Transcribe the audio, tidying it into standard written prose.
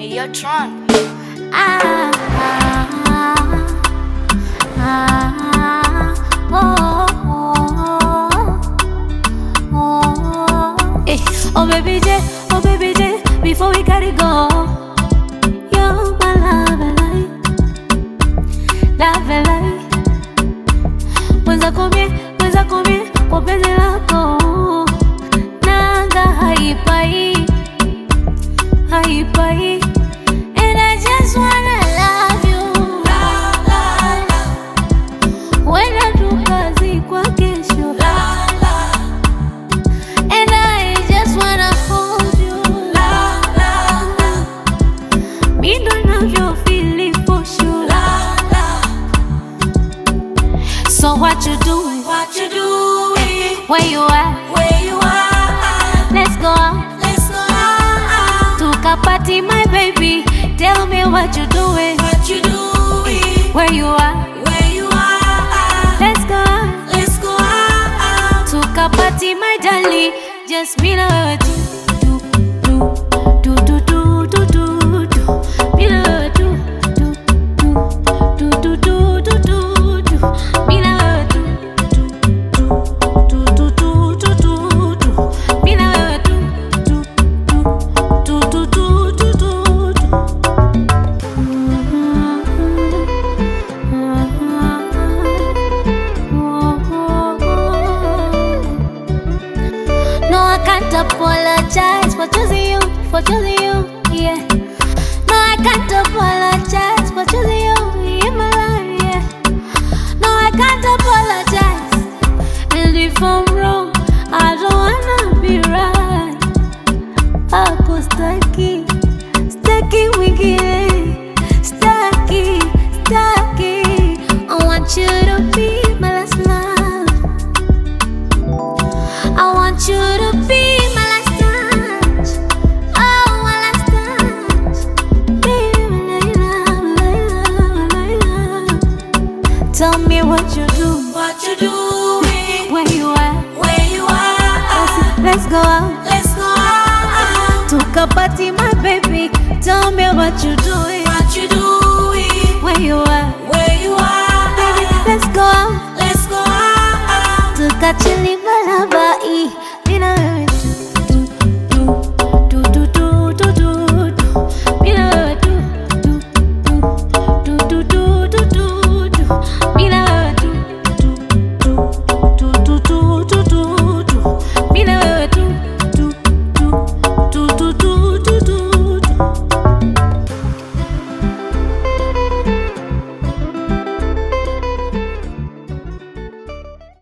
You're drunk. Ah, ah, ah, oh, oh, oh. Hey, oh baby J, before we gotta go, you're my love and light. Mwenza komie, kwa penzi lako, nanga haipai. And I just wanna love you. Wenda tukazi kwa kesho. And I just wanna hold you. Me don't have your feeling for sure. So what you doing? Where you at? Let's go out. Party, my baby. Tell me what you doing. Where you are? Let's go out. Tuka party, my darling. Just me and wewe tu. Me and wewe tu. Me and wewe tu. Apologize for choosing you, yeah. No, I can't apologize for choosing you in my life, yeah. No, I can't apologize. And if I'm wrong, I don't wanna be right. Ako stucky wingine, stucky. I want you to be my last love. I want you to be tell me what you do. Where you at? Let's go out. Tuka party, my baby. Tell me what you doing. Where you at? Baby, let's go out. Tuka chilli, my love.